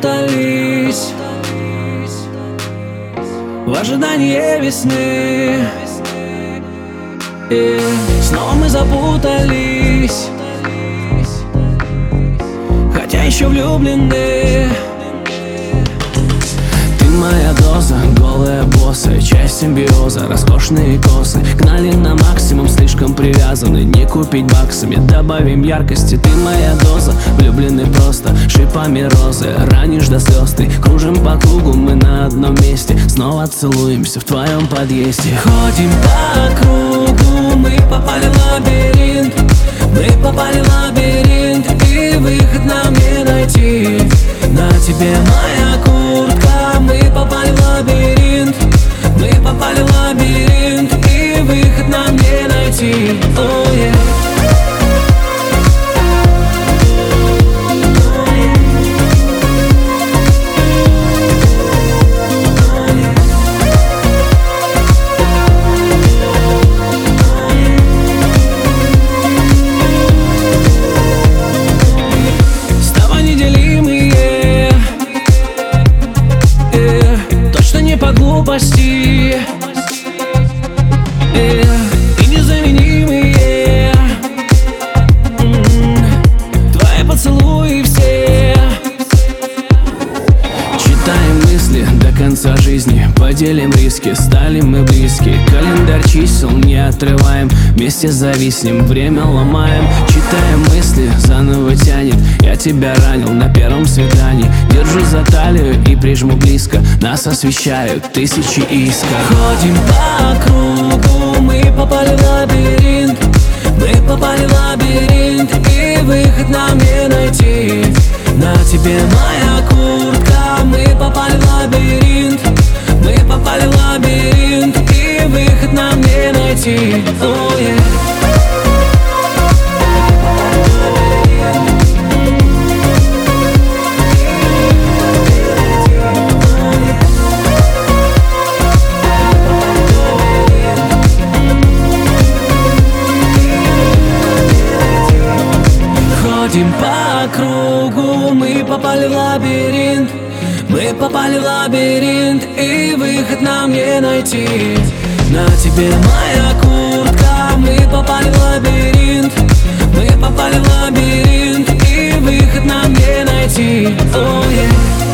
запутались в ожидании весны. И снова мы запутались, хотя еще влюблены. Ты моя доза, голая босса, часть симбиоза, роскошные косы гнали на максимум, слишком привязаны, не купить баксами. Добавим яркости, ты моя доза, влюблены просто шипами розы. Ранишь до слез, ты кружим по кругу, мы на одном месте, снова целуемся в твоем подъезде. Ходим по кругу, мы попали в лабиринт, мы попали в лабиринт, и выход нам не найти. На тебе моя куртка, мы попали в лабиринт, мы попали в лабиринт, и выход нам не найти. Oh, yeah. По глупости и незаменимые твои поцелуи все. Читаем мысли до конца жизни, поделим риски, стали мы близки. Календарь чисел не отрываем, вместе зависнем, время ломаем. Читаем мысли, заново тянет, я тебя ранил на первом свидании. Держу за талию и прижму близко, нас освещают тысячи искр. Ходим по кругу, мы попали в лабиринт, мы попали в лабиринт, и выход нам не найти. На тебе моя куртка, мы попали в лабиринт, мы попали в лабиринт, и выход нам не найти. Oh, yeah. Ходим по кругу, мы попали в лабиринт, мы попали в лабиринт, и выход нам не найти. На тебе моя куртка, мы попали в лабиринт, мы попали в лабиринт, и выход нам не найти. Oh, yeah.